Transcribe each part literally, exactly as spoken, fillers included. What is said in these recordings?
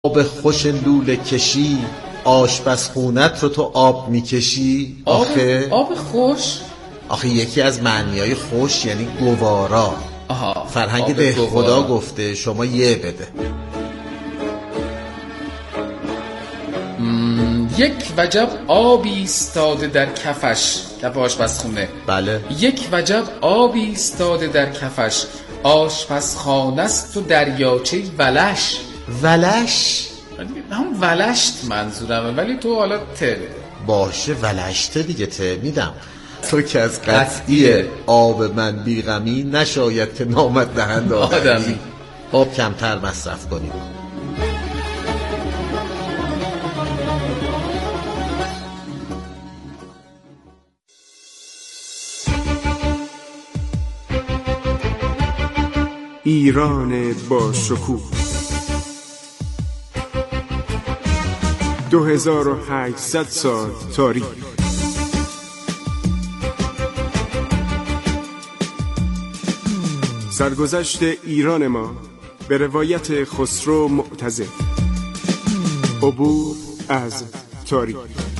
آب خوش لوله کشی، آشپزخونت رو تو آب میکشی. آب آخه آب خوش. آخه یکی از معنیای خوش یعنی گوارا. آها، فرهنگ ده خدا گفته، شما یه بده. یک وجب آبی ایستاده در کفش، کف آشپزخونه. بله. یک وجب آبی ایستاده در کفش، آشپزخانه است و دریاچه ولش. ولش؟ هم ولشت منظورمه، ولی تو حالا ته بده. باشه ولشته دیگه، ته میدم. تو که از قطعی آب من بیغمی، نشاید که نامت دهند آدمی. آب کمتر مصرف کنیم. ایران با شکوه دو هزار و هشتصد سال تاریخ. سرگذشت ایران ما به روایت خسرو معتضد. عبور از تاریخ.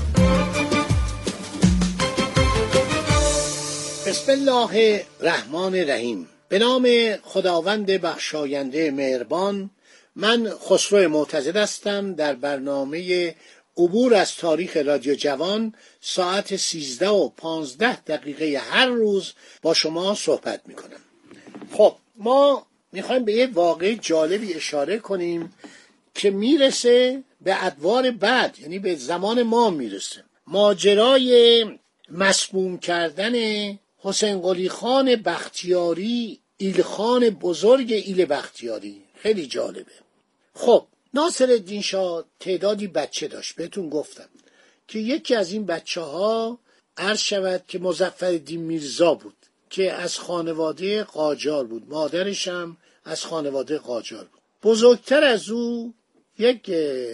بسم الله الرحمن الرحیم. به نام خداوند بخشاینده مهربان. من خسرو معتضد هستم. در برنامه عبور از تاریخ رادیو جوان ساعت سیزده و پانزده دقیقه هر روز با شما صحبت میکنم. خب ما میخوایم به یه واقعه جالبی اشاره کنیم که میرسه به ادوار بعد، یعنی به زمان ما میرسه. ماجرای مسموم کردن حسین قلی خان بختیاری، ایلخان بزرگ ایل بختیاری، خیلی جالبه. خب ناصرالدین شاه تعدادی بچه داشت. بهتون گفتم که یکی از این بچه ها عرض شود که مظفرالدین میرزا بود که از خانواده قاجار بود، مادرش هم از خانواده قاجار بود. بزرگتر از او یک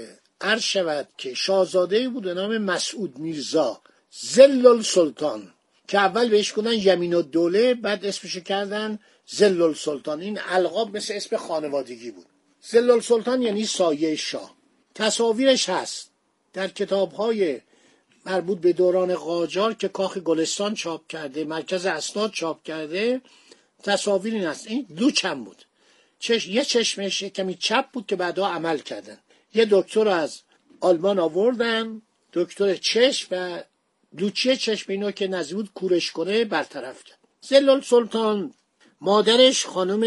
عرض شود که شاهزاده بود به نام مسعود میرزا ظل السلطان، که اول بهش گفتن یمین الدوله، بعد اسمش کردن ظل السلطان. این القاب مثل اسم خانوادگی بود. ظل السلطان یعنی سایه شاه. تصاویرش هست در کتاب‌های مربوط به دوران قاجار که کاخ گلستان چاپ کرده، مرکز اسناد چاپ کرده. تصاویر این هست. این دو چم بود. چش... یه چشمش کمی چپ بود که بعدا عمل کردن. یه دکتر از آلمان آوردن، دکتر چشم، و لوچه چشم اینو که نزدیک بود کورش کنه برطرف کرد. ظل السلطان مادرش خانم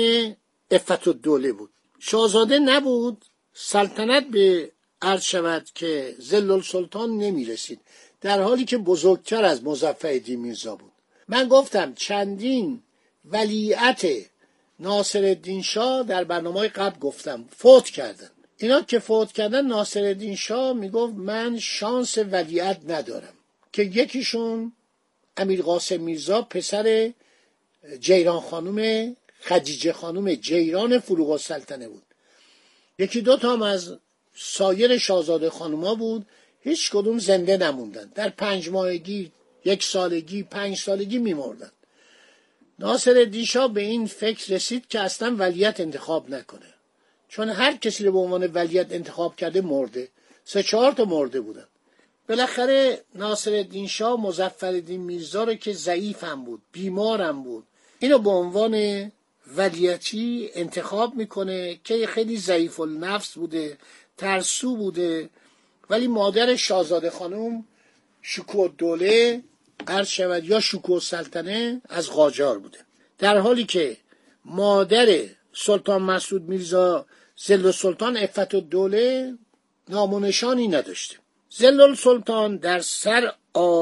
عفت الدوله بود. شاهزاده نبود. سلطنت به عرض شود که ظل السلطان نمی رسید، در حالی که بزرگتر از مظفرالدین میرزا بود. من گفتم چندین ولیعت ناصرالدین شاه در برنامه قبل گفتم فوت کردن. اینا که فوت کردن ناصرالدین شاه میگفت من شانس ولیعت ندارم، که یکیشون امیر قاسم میرزا پسر جیران خانوم خدیجه خانوم جیران فروغ السلطنه بود. یکی دو تا هم از سایر شاهزاده خانوما بود. هیچ کدوم زنده نموندن. در پنج ماهگی، یک سالگی، پنج سالگی میمردن. ناصرالدین شاه به این فکر رسید که اصلا ولیعت انتخاب نکنه، چون هر کسی رو به عنوان ولیعت انتخاب کرده مرده. سه چهار تا مرده بودن. بالاخره ناصرالدین شاه مظفرالدین میرزا رو که ضعیف هم بود، بیمار هم بود، اینو به عنوان ولیعتی انتخاب میکنه که خیلی ضعیف النفس بوده، ترسو بوده. ولی مادر شاهزاده خانم شکوه الدوله عرض شود یا شکوه السلطنه از قاجار بوده، در حالی که مادر سلطان مسعود میرزا ظل السلطان عفت الدوله نام و نشانی نداشته. ظل السلطان در سر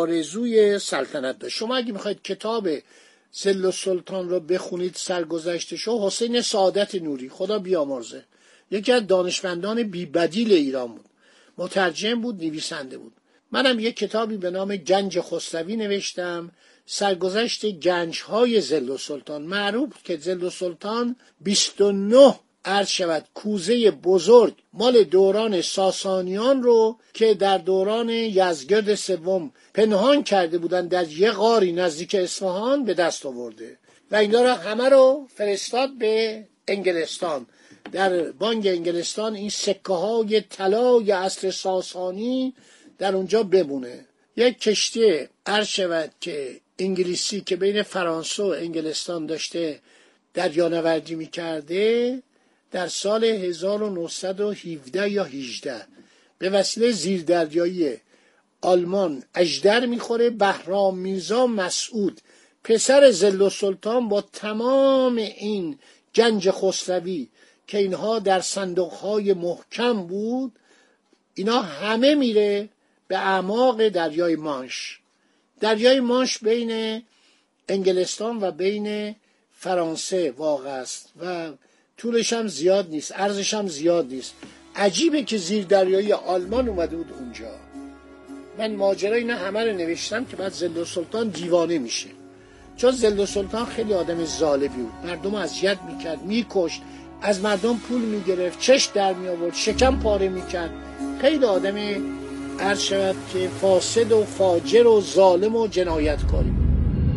آرزوی سلطنت داشت. شما اگه میخواید کتاب ظل السلطان رو بخونید، سرگذشتشو، حسین سعادت نوری خدا بیامرزه، یکی از دانشمندان بی بدیل ایران بود، مترجم بود، نویسنده بود. منم یک کتابی به نام گنج خسروی نوشتم، سرگذشت گنج‌های ظل السلطان. معروف که ظل السلطان بیست و نه عرض شود کوزه بزرگ مال دوران ساسانیان رو که در دوران یزدگرد سوم پنهان کرده بودن در یه غاری نزدیک اصفهان به دست آورده و اینا رو همه رو فرستاد به انگلستان در بانک انگلستان این سکه های طلای عصر ساسانی در اونجا بمونه. یک کشتی عرض شود که انگلیسی که بین فرانسه و انگلستان داشته دریانوردی میکرده در سال هزار و نهصد و هفده یا هجده به وسیله زیردریایی آلمان اژدر میخوره. بهرام میرزا مسعود پسر ضل سلطان با تمام این گنج خسروی که اینها در صندوقهای محکم بود، اینا همه میره به اعماق دریای مانش. دریای مانش بین انگلستان و بین فرانسه واقع است و طولش هم زیاد نیست، عرضش هم زیاد نیست. عجیبه که زیر دریایی آلمان اومده بود اونجا. من ماجرای اینا همه رو نوشتم که بعد ضل سلطان دیوانه میشه، چون ضل سلطان خیلی آدم ظالمی بود، مردم اذیت میکرد، میکشت، از مردم پول میگرفت، چشم در میآورد، شکم پاره میکرد. خیلی آدم عرض شود که فاسد و فاجر و ظالم و جنایتکاری بود.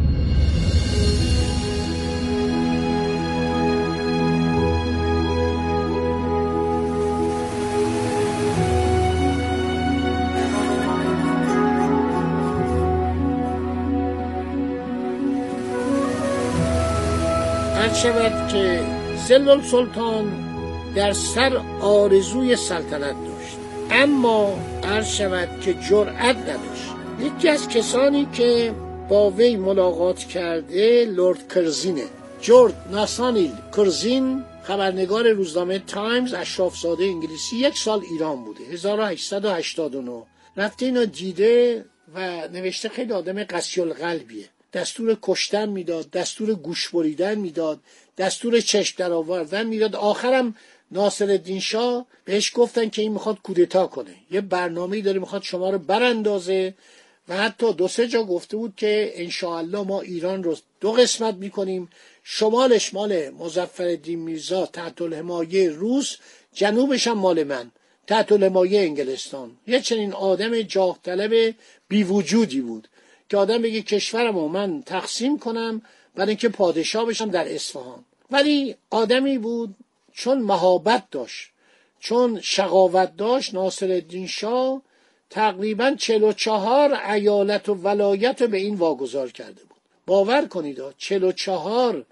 عرض شود که ضل سلطان در سر آرزوی سلطنت داشت، اما عرض شود که جرأت نداشت. یکی از کسانی که با وی ملاقات کرده لورد کرزینه. جورج ناسانیل کرزین خبرنگار روزنامه تایمز، اشرافزاده انگلیسی، یک سال ایران بوده، هزار و هشتصد و هشتاد و نه. رفته اینو دیده و نوشته خیلی آدم قسی القلبیه. دستور کشتن میداد، دستور گوش بریدن میداد، دستور چشم در آوردن میداد. آخرم ناصرالدین شاه بهش گفتن که این میخواد کودتا کنه، یه برنامه‌ای داره میخواد شما رو براندازه و حتی دو سه جا گفته بود که انشاءالله ما ایران رو دو قسمت میکنیم، شمالش مال مظفرالدین میرزا تحت الحمایه روس، جنوبش هم مال من تحت الحمایه انگلستان. یه چنین آدم جاه طلب بی وجودی بود که آدم بگه کشورمو من تقسیم کنم برای اینکه پادشاه بشم در اصفهان. ولی آدمی بود چون مهابت داشت، چون شقاوت داشت، ناصرالدین شاه تقریبا چهل و چهار ایالت و ولایت رو به این واگذار کرده بود. باور کنید چهل و چهار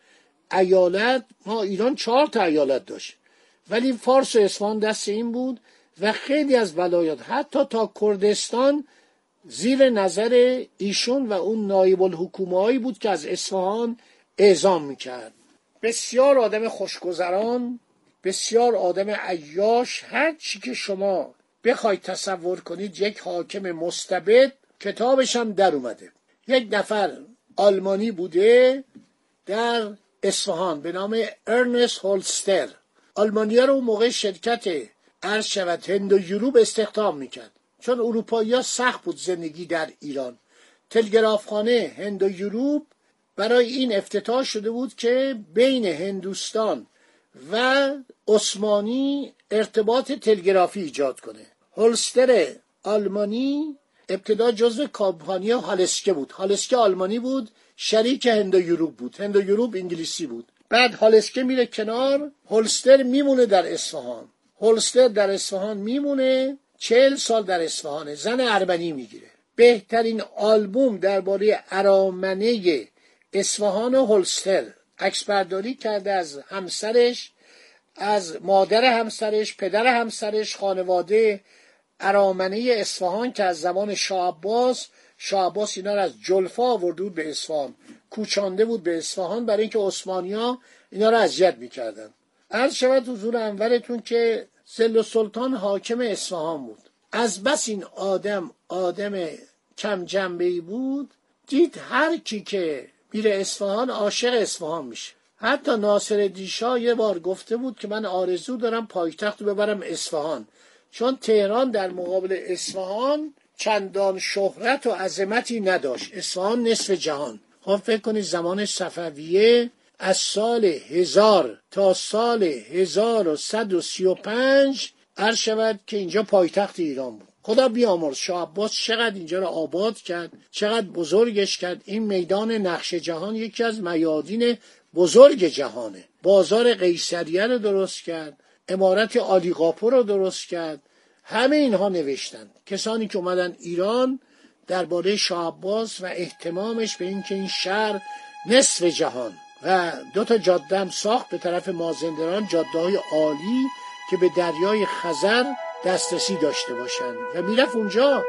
ایالت، ما ایران چهار تا ایالت داشت ولی فارس و اصفهان دست این بود و خیلی از ولایات حتی تا کردستان زیر نظر ایشون و اون نایب الحکومه‌ای بود که از اصفهان اعزام میکرد. بسیار آدم خوشگذران، بسیار آدم عیاش، هر چی که شما بخواید تصور کنید. یک حاکم مستبد. کتابش هم در اومده. یک نفر آلمانی بوده در اصفهان به نام ارنست هولستر. آلمانی‌ها رو اون موقع شرکت عرض شود هند و یوروب استخدام میکرد، چون اروپایی‌ها سخت بود زندگی در ایران. تلگرافخانه هند و یوروب برای این افتتاح شده بود که بین هندوستان و عثمانی ارتباط تلگرافی ایجاد کنه. هولستر آلمانی ابتدا جزو کمپانی هالسکه بود. هالسکه آلمانی بود، شریک هند و یوروب بود. هند و یوروب انگلیسی بود. بعد هالسکه میره کنار، هولستر میمونه در اصفهان. هولستر در اصفهان میمونه، چهل سال در اصفهانه، زن ارمنی میگیره. بهترین آلبوم درباره ارامنه اصفهان و هولستر عکس برداری کرده از همسرش، از مادر همسرش، پدر همسرش، خانواده ارامنه اصفهان که از زمان شاه عباس شاه عباس اینا رو از جلفا آورده بود به اصفهان، کوچانده بود به اصفهان برای اینکه عثمانی‌ها اینا رو اذیت می‌کردن. عرض شود حضور انورتون که ضل سلطان حاکم اصفهان بود. از بس این آدم آدم کم جنبه‌ای بود، دید هر کی که میره اصفهان عاشق اصفهان میشه. حتی ناصرالدین شاه یه بار گفته بود که من آرزو دارم پایتخت رو ببرم اصفهان، چون تهران در مقابل اصفهان چندان شهرت و عظمتی نداشت. اصفهان نصف جهان. خب فکر کنید زمان صفویه از سال هزار تا سال هزار و صد و سی و پنج عرض شود که اینجا پایتخت ایران بود. خدا بیامرز شاه عباس چقدر اینجا رو آباد کرد، چقدر بزرگش کرد. این میدان نقش جهان یکی از میادین بزرگ جهانه. بازار قیصریه رو درست کرد، عمارت عالیقاپو رو درست کرد. همه اینها نوشتن کسانی که اومدن ایران درباره شاه عباس و اهتمامش به این که این شهر نصف جهان و دو تا جاده هم ساخت به طرف مازندران، جاده‌های عالی که به دریای خزر دسترسی داشته باشن و میرفت اونجا.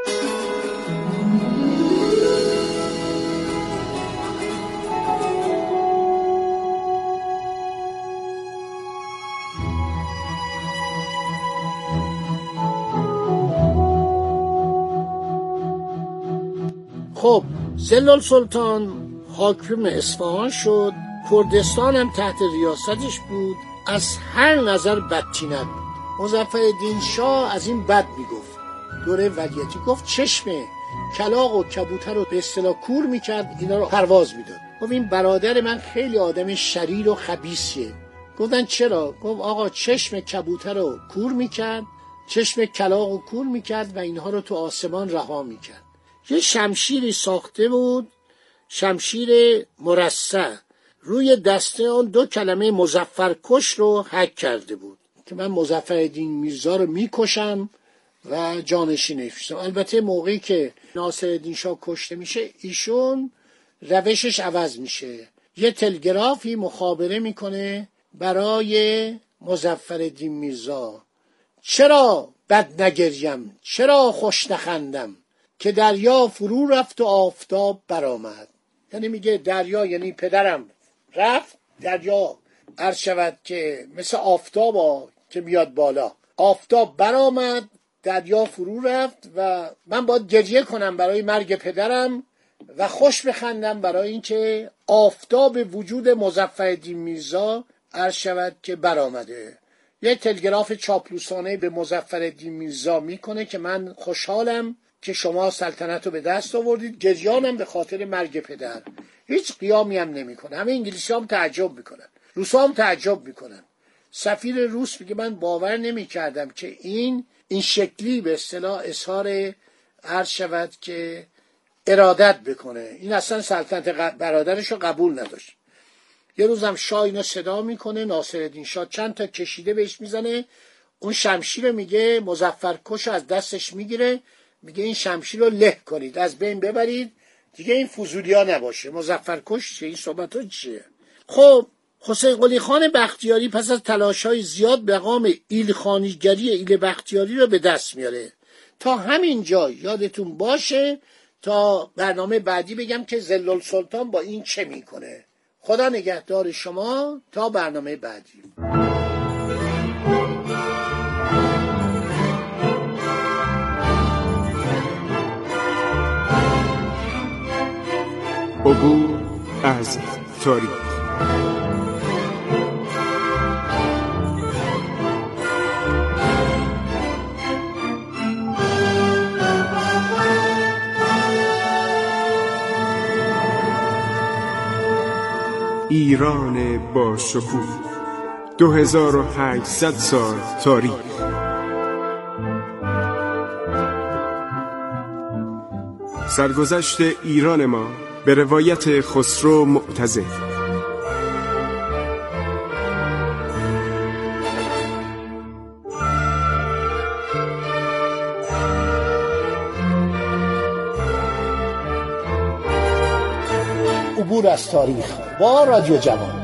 خب زلال سلطان حاکم اصفهان شد، کردستان هم تحت ریاستش بود، از هر نظر بدتینت بود. مظفرالدین شاه از این بد میگفت. دوره ولیعتی گفت چشم کلاغ و کبوتر رو به اصطلاح کور میکرد، اینا رو پرواز میداد. گفت این برادر من خیلی آدم شریر و خبیثیه. گفتن چرا؟ گفت آقا چشم کبوتر رو کور میکرد، چشم کلاغ رو کور میکرد و اینها رو تو آسمان رها میکرد. یه شمشیری ساخته بود، شمشیر مرصع، روی دسته آن دو کلمه مظفرکش رو حک کرده بود که من مظفرالدین میرزا رو میکشم و جانشینش میشم. البته موقعی که ناصرالدین شاه کشته میشه ایشون روشش عوض میشه، یه تلگرافی مخابره میکنه برای مظفرالدین میرزا: چرا بد نگریم، چرا خوش نخندم، که دریا فرو رفت و آفتاب برآمد. یعنی میگه دریا، یعنی پدرم رفت، دریا عرض شود که مثل آفتابا که میاد بالا، آفتاب برآمد، دریا فرو رفت و من باید گریه کنم برای مرگ پدرم و خوش بخندم برای اینکه آفتاب وجود مظفرالدین میرزا عرض شود که برآمده. یک تلگراف چاپلوسانه به مظفرالدین میرزا میکنه که من خوشحالم که شما سلطنت رو به دست آوردید، گریانم به خاطر مرگ پدر. هیچ قیامی هم نمی کنه. همه انگلیسی هم تعجب میکنن، روس هم تعجب میکنن. سفیر روس میگه من باور نمی کردم که این این شکلی به اصطلاح اظهار عرض شود که ارادت بکنه. این اصلا سلطنت برادرش رو قبول نداشت. یه روزم شاه اینو صدا میکنه، ناصرالدین شاه چند تا کشیده بهش میزنه، اون شمشیر میگه مظفرکش از دستش میگیره، میگه این شمشیر رو له کنید، از بین ببرید، دیگه این فضولیا نباشه. مظفرکش چیه؟ این صحبت ها چیه؟ خب حسین قلی خان بختیاری پس از تلاش‌های زیاد مقام ایلخانیگری ایل بختیاری رو به دست میاره. تا همین جا یادتون باشه، تا برنامه بعدی بگم که زلال سلطان با این چه میکنه. خدا نگهدار شما تا برنامه بعدی. عبور از تاریخ. ایران با شکوه، دو هزار و هشتصد سال تاریخ. سرگذشت ایران ما به روایت خسرو معتزد. عبور از تاریخ با رادیو جوان.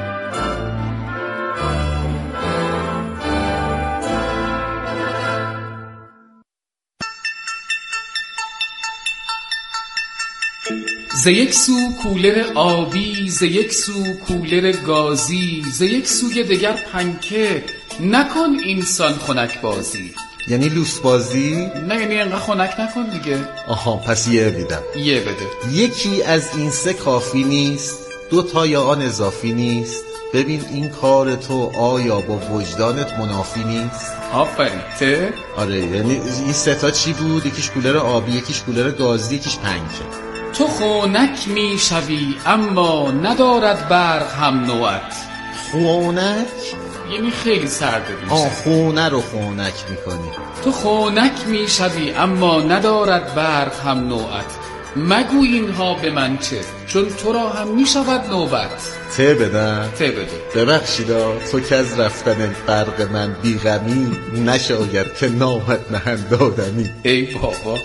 ز یک سو کولر آبی، ز یک سو کولر گازی، ز یک سوی دگر پنکه، نکن اینسان خنک بازی. یعنی لوس بازی؟ نه یعنی انقدر خنک نکن دیگه. آها پس یه بیدم یه بده. یکی از این سه کافی نیست، دو تا یا آن اضافی نیست، ببین این کار تو آیا با وجدانت منافی نیست؟ آفرین. ته؟ آره یعنی این سه تا چی بود؟ یکیش کولر آبی، یکیش کولر گازی، یکیش پنکه. تو خنک می شوی اما ندارد برق هم نوعت. خونک؟ یعنی خیلی سرده میشه. آه خونه رو خونک میکنی. تو خنک می شوی اما ندارد برق هم نوعت. مگو اینها به من چه، چون تو را هم می شود نوبت. ته بدن ته بده. ببخشیدا تو که از رفتن برق من بیغمی، نشاید که نامت نهند آدمی. ای بابا.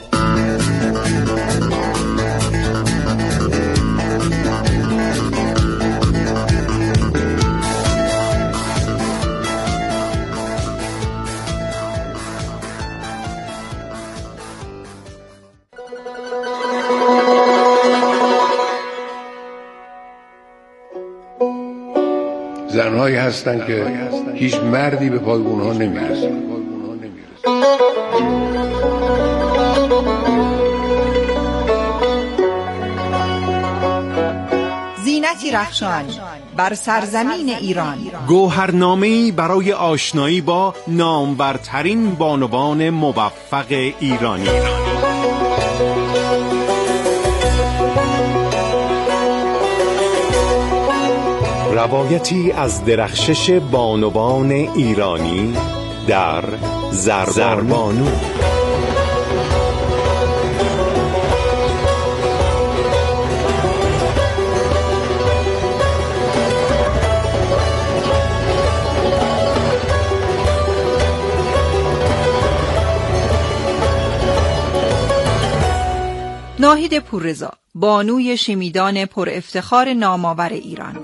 زنهایی هستن که هیچ مردی به پای اونها نمیرسه. زینتی رخشان بر سرزمین ایران، گوهرنامه‌ای برای آشنایی با نامورترین بانوان موفق ایرانی. روایتی از درخشش بانوان ایرانی در زربانو. ناهید پوررضا، بانوی شیمیدان پر افتخار نامآور ایران.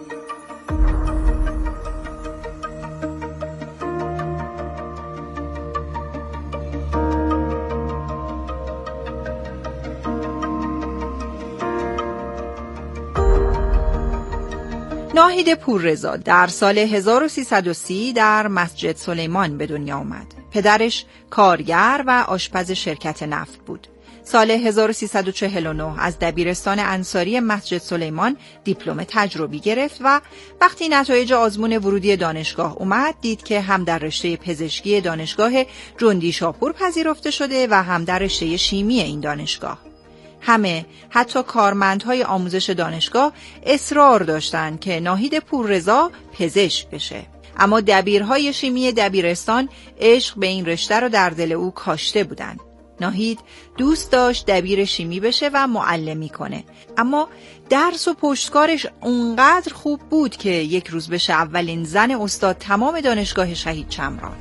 ناهید پوررضا در سال هزار و سیصد و سی در مسجد سلیمان به دنیا آمد. پدرش کارگر و آشپز شرکت نفت بود. سال هزار و سیصد و چهل و نه از دبیرستان انصاری مسجد سلیمان دیپلم تجربی گرفت و وقتی نتایج آزمون ورودی دانشگاه اومد، دید که هم در رشته پزشکی دانشگاه جندی شاپور پذیرفته شده و هم در رشته شیمی این دانشگاه. همه، حتی کارمندهای آموزش دانشگاه، اصرار داشتند که ناهید پوررضا پزشک بشه. اما دبیرهای شیمی دبیرستان عشق به این رشته رو در دل او کاشته بودند. ناهید دوست داشت دبیر شیمی بشه و معلمی کنه، اما درس و پشتکارش اونقدر خوب بود که یک روز بشه اولین زن استاد تمام دانشگاه شهید چمران.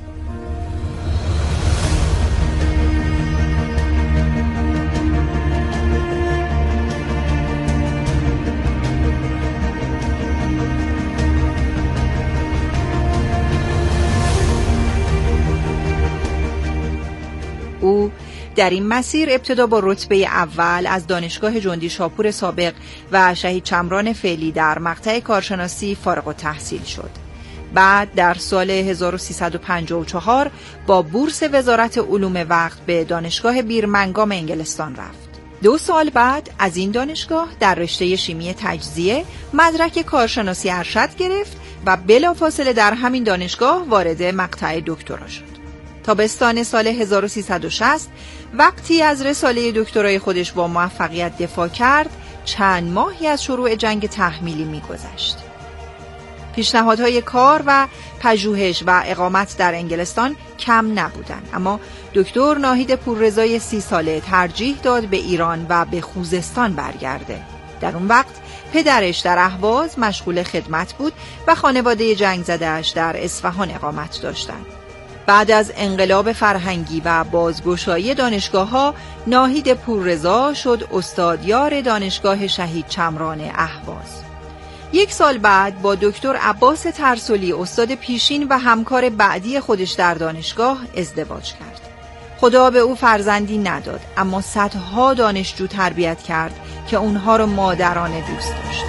او در این مسیر ابتدا با رتبه اول از دانشگاه جندی شاپور سابق و شهید چمران فعلی در مقطع کارشناسی فارغ التحصیل شد. بعد در سال هزار و سیصد و پنجاه و چهار با بورس وزارت علوم وقت به دانشگاه بیرمنگام انگلستان رفت. دو سال بعد از این دانشگاه در رشته شیمی تجزیه مدرک کارشناسی ارشد گرفت و بلافاصله در همین دانشگاه وارد مقطع دکترا شد. تابستان سال هزار و سیصد و شصت وقتی از رساله دکترای خودش با موفقیت دفاع کرد، چند ماهی از شروع جنگ تحمیلی می‌گذشت. پیشنهادهای کار و پژوهش و اقامت در انگلستان کم نبودند، اما دکتر ناهید پوررضای سی ساله ترجیح داد به ایران و به خوزستان برگرده. در اون وقت پدرش در اهواز مشغول خدمت بود و خانواده جنگ زده‌اش در اصفهان اقامت داشتند. بعد از انقلاب فرهنگی و بازگشایی دانشگاه‌ها، ناهید پوررضا شد استادیار دانشگاه شهید چمران اهواز. یک سال بعد با دکتر عباس ترسلی، استاد پیشین و همکار بعدی خودش در دانشگاه، ازدواج کرد. خدا به او فرزندی نداد، اما صدها دانشجو تربیت کرد که اونها رو مادرانه دوست داشت.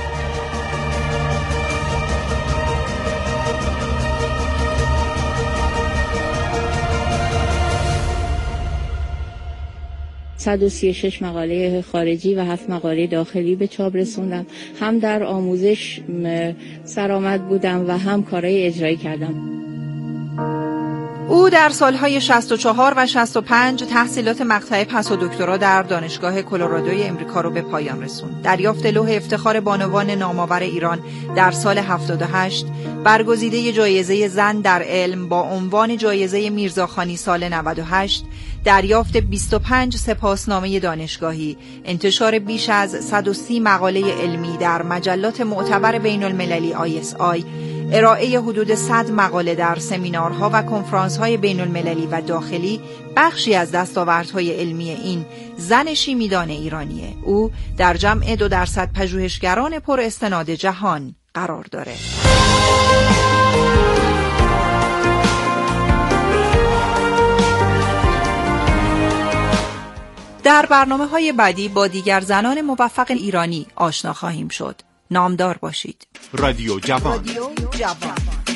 صد و سی و شش مقاله خارجی و هفت مقاله داخلی به چاپ رسوندم. هم در آموزش سرآمد بودم و هم کارهای اجرایی کردم. او در سالهای شصت و چهار و شصت و پنج تحصیلات مقطع پس و دکترا در دانشگاه کلرادوی امریکا رو به پایان رسوند. دریافت لوح افتخار بانوان نامآور ایران در سال هفتاد و هشت، برگزیده جایزه زن در علم با عنوان جایزه میرزاخانی سال نود و هشت، دریافت بیست و پنج سپاسنامه دانشگاهی، انتشار بیش از صد و سی مقاله علمی در مجلات معتبر بین المللی آی اس آی، ارائه حدود صد مقاله در سمینارها و کنفرانس‌های بین المللی و داخلی بخشی از دستاوردهای علمی این زن شیمیدان ایرانیه. او در جمع دو درصد پژوهشگران پر استناد جهان قرار داره. در برنامه‌های بعدی با دیگر زنان موفق ایرانی آشنا خواهیم شد. نامدار باشید. رادیو جوان. رادیو جوان.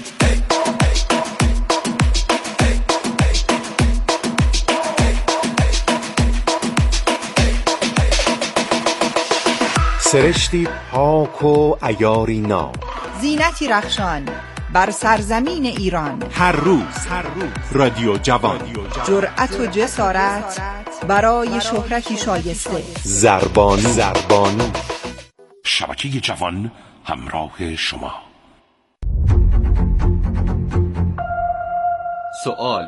سرشتی پاک و عیاری ناب، زینتی رخشان بر سرزمین ایران. هر روز هر روز رادیو جوان، جرأت و جسارت برای شهرتی شایسته. زربانی زربانی شبکه جوان همراه شما. سوال،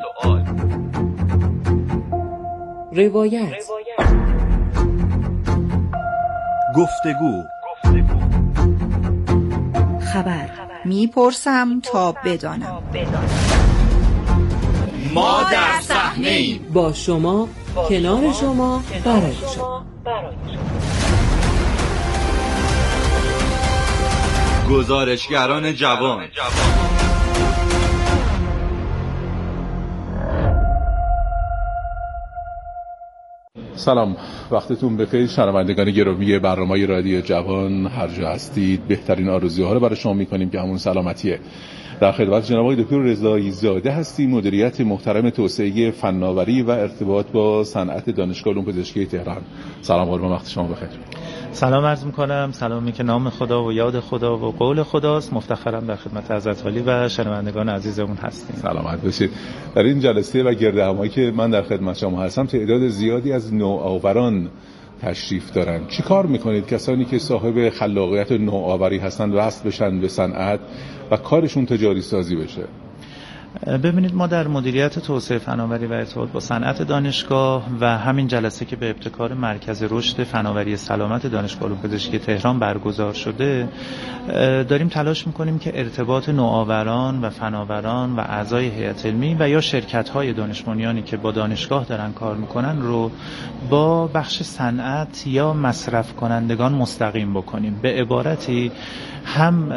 روایت، گفتگو، خبر. میپرسم تا بدانم. ما در صحنه ایم، با شما، کنار شما، برای شما. گزارشگران جوان. سلام، وقتتون بخیر شنوندگان گرامی برنامه رادیو جوان. هر جا هستید بهترین آرزوها رو برای شما می‌کنیم که همون سلامتیه. در خدمت جناب آقای دکتر رضایی زاده هستیم، مدیریت محترم توسعه فناوری و ارتباط با صنعت دانشگاه علوم پزشکی تهران. سلام قربان، وقت شما بخیر. سلام عرض می‌کنم، سلامی که نام خدا و یاد خدا و قول خداست. مفتخرم در خدمت حضرت عالی و شنوندگان عزیزمون هستیم. سلامت باشید. در این جلسه و گردهمایی که من در خدمت شما هستم تعداد زیادی از نوآوران تشریف دارن. چی کار میکنید کسانی که صاحب خلاقیت نوآوری هستن وصل بشن به صنعت و کارشون تجاری سازی بشه؟ ببینید، ما در مدیریت توسعه فناوری و ارتباط با صنعت دانشگاه و همین جلسه که به ابتکار مرکز رشد فناوری سلامت دانشگاه علوم پزشکی تهران برگزار شده، داریم تلاش میکنیم که ارتباط نوآوران و فناوران و اعضای هیئت علمی و یا شرکت‌های دانش بنیانی که با دانشگاه دارن کار میکنن رو با بخش صنعت یا مصرف کنندگان مستقیم بکنیم. به عبارتی هم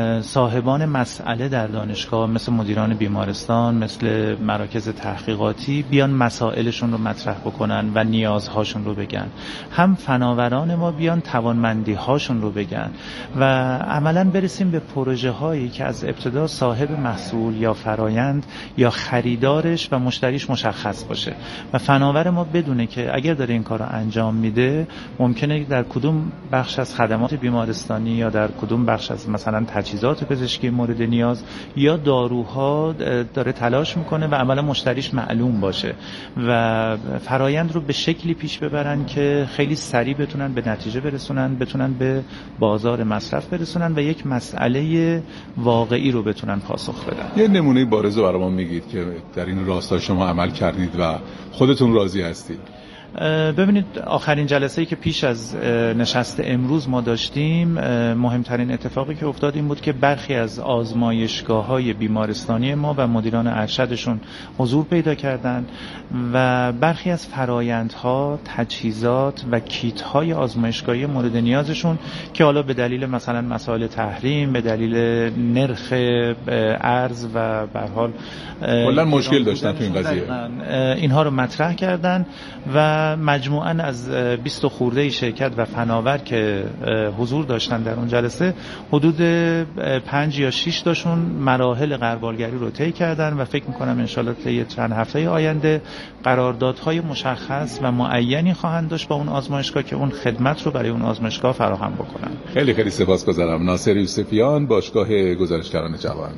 صاحبان مسئله در دانشگاه مثل مدیران بیمارستان، مثل مراکز تحقیقاتی بیان مسائلشون رو مطرح بکنن و نیازهاشون رو بگن، هم فناوران ما بیان توانمندی‌هاشون رو بگن و عملاً برسیم به پروژه هایی که از ابتدا صاحب محصول یا فرایند یا خریدارش و مشتریش مشخص باشه و فناور ما بدونه که اگر داره این کار رو انجام میده ممکنه در کدوم بخش از خدمات بیمارستانی یا در کدوم بخش از مثلا تجهیزات پزشکی مورد نیاز یا داروها داره تلاش میکنه و عملا مشتریش معلوم باشه و فرایند رو به شکلی پیش ببرن که خیلی سریع بتونن به نتیجه برسونن، بتونن به بازار مصرف برسونن و یک مسئله واقعی رو بتونن پاسخ بدن. یه نمونه بارز رو برام میگید که در این راستا شما عمل کردید و خودتون راضی هستید؟ ببینید، آخرین جلسه‌ای که پیش از نشست امروز ما داشتیم، مهمترین اتفاقی که افتاد این بود که برخی از آزمایشگاه‌های بیمارستانی ما و مدیران ارشدشون حضور پیدا کردند و برخی از فرایندها، تجهیزات و کیت‌های آزمایشگاهی مورد نیازشون که حالا به دلیل مثلا مسائل تحریم، به دلیل نرخ ارز و به هر حال کلاً مشکل داشتن تو این قضیه، اینها رو مطرح کردن و مجموعاً از بیست خورده شرکت و فناور که حضور داشتن در اون جلسه، حدود پنج یا شش تاشون مراحل غربالگری رو طی کردن و فکر می‌کنم ان شاءالله طی چند هفته آینده قراردادهای مشخص و معینی خواهند داشت با اون آزمایشگاه که اون خدمت رو برای اون آزمایشگاه فراهم بکنن. خیلی خیلی سپاسگزارم. ناصر یوسفیان، باشگاه گزارشگران جوان.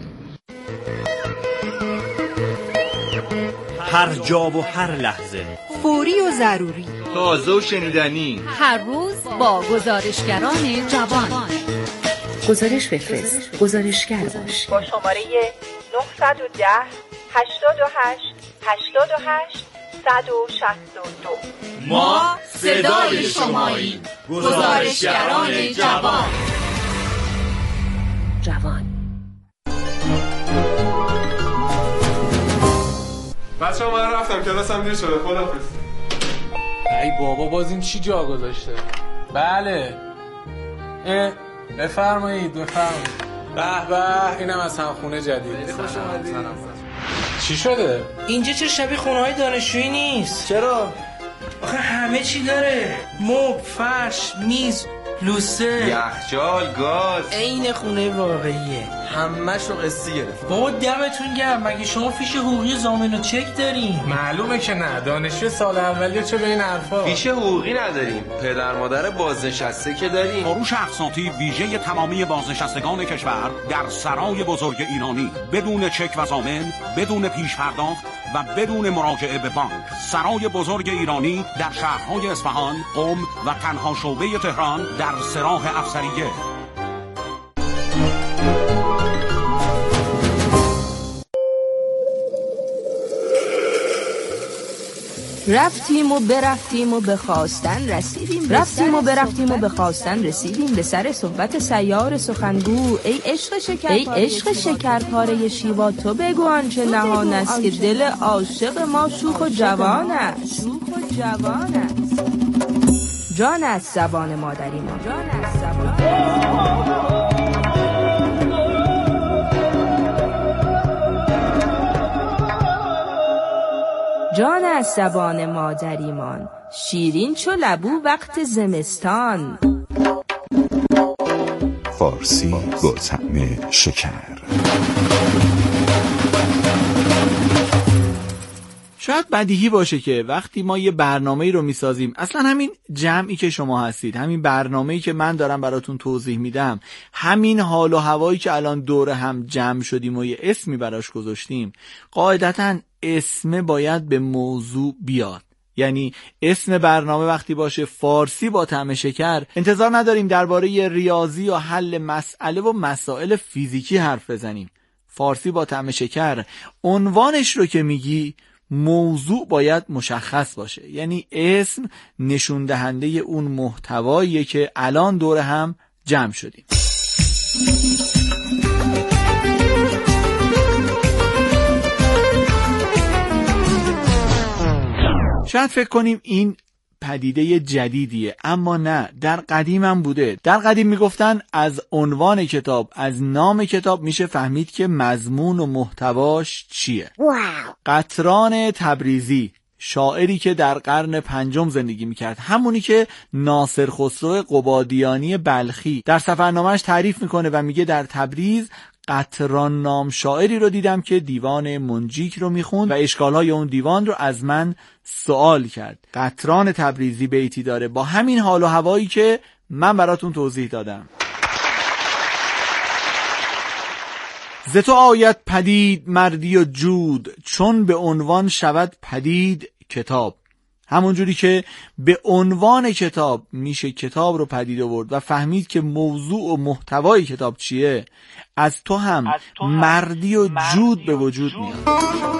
هر جا و هر لحظه، فوری و ضروری، تازه و شنیدنی، هر روز با گزارشگران جوان. گزارش بفرست، گزارشگر باش. با شماره نه یک صفر هشت هشت هشت هشت هشت صد و شصت و دو. ما صدای شماییم. گزارشگران جوان. جوان. بچه ها من رفتم کلاسم دیر شده. خداحافظ. ای بابا باز این چی جا گذاشته؟ بله اه بفرمایید بفرمایید. به به اینم از همخونه جدید. خوش اومدید. چی شده؟ اینجا چه شبیه خونه‌های دانشجویی نیست؟ چرا؟ آخه همه چی داره. مبل، فرش، میز، لوسه، یخچال، گاز. عین خونه واقعیه. همه‌ش رو قسطی گرفت. بابا دمتون گرم. مگه شما فیش حقوقی ضامن و چک دارین؟ معلومه که نه. دانشجو سال اولیه چه به این حرفا؟ فیش حقوقی نداریم. پدر مادر بازنشسته که داریم. فروش اقساطی ویژه تمامی بازنشستگان کشور در سرای بزرگ ایرانی بدون چک و ضامن، بدون پیش پرداخت و بدون مراجعه به بانک. سرای بزرگ ایرانی در شهرهای اصفهان، قم و تنها شعبه تهران در سراح افسریه. رفتیم و برفتیم و به خواستن رسیدیم رفتیم و برفتیم و به خواستن رسیدیم به سر صحبت سیار سخنگو. ای عشق شکر ای عشق شکرپاره شیوا تو بگو آنچه نهان است که دل عاشق ما شوخ و جوان است. شوخ و جوان است. جان از زبان مادری ما. جان از زبان جان از زبان مادریمان، شیرین چو لبو وقت زمستان. فارسی با طعم شکر. شاید بدیهی باشه که وقتی ما یه برنامه‌ای رو میسازیم، اصلا همین جمعی که شما هستید، همین برنامه‌ای که من دارم براتون توضیح میدم، همین حال و هوایی که الان دور هم جمع شدیم و یه اسمی براش گذاشتیم، قاعدتاً اسم باید به موضوع بیاد. یعنی اسم برنامه وقتی باشه فارسی با طعم شکر، انتظار نداریم درباره ریاضی یا حل مسئله و مسائل فیزیکی حرف بزنیم. فارسی با طعم شکر عنوانش رو که میگی، موضوع باید مشخص باشه. یعنی اسم نشون دهنده اون محتواییه که الان دور هم جمع شدیم. شاید فکر کنیم این پدیده جدیدیه، اما نه، در قدیم هم بوده. در قدیم میگفتن از عنوان کتاب، از نام کتاب میشه فهمید که مضمون و محتواش چیه. قطران تبریزی، شاعری که در قرن پنجم زندگی میکرد، همونی که ناصر خسرو قبادیانی بلخی در سفرنامه‌اش تعریف میکنه و میگه در تبریز قطران نام شاعری رو دیدم که دیوان منجیک رو میخوند و اشکالهای اون دیوان رو از من سوال کرد. قطران تبریزی بیتی داره با همین حال و هوایی که من براتون توضیح دادم. ز تو آید پدید مردی و جود، چون به عنوان شود پدید کتاب. همون جوری که به عنوان کتاب میشه کتاب رو پدید آورد و فهمید که موضوع و محتوای کتاب چیه، از تو هم, از تو هم مردی و مردی جود به وجود جود. میاد.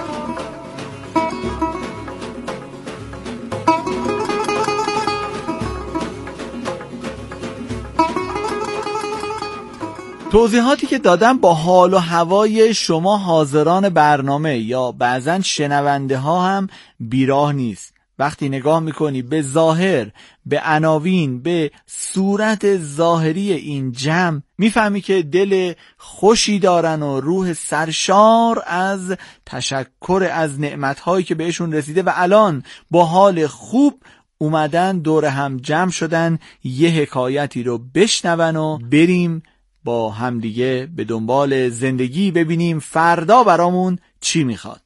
توضیحاتی که دادم با حال و هوای شما حاضران برنامه یا بعضن شنونده ها هم بیراه نیست. وقتی نگاه میکنی به ظاهر، به عناوین، به صورت ظاهری این جمع، میفهمی که دل خوشی دارن و روح سرشار از تشکر از نعمتهایی که بهشون رسیده و الان با حال خوب اومدن دور هم جمع شدن یه حکایتی رو بشنون و بریم با همدیگه به دنبال زندگی، ببینیم فردا برامون چی میخواد.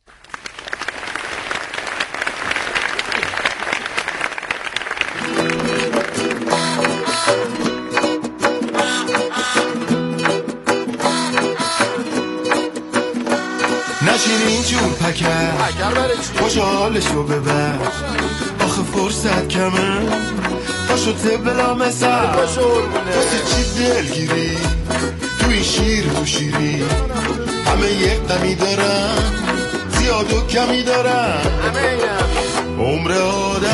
نشینین جون پکر خوشحالشو ببر، آخه فرصت کمه پاشو تبلا مثل واسه چی دلگیری تو این شیر تو شیری، همه یک دمی دارن زیاد و کمی دارن، عمر آدم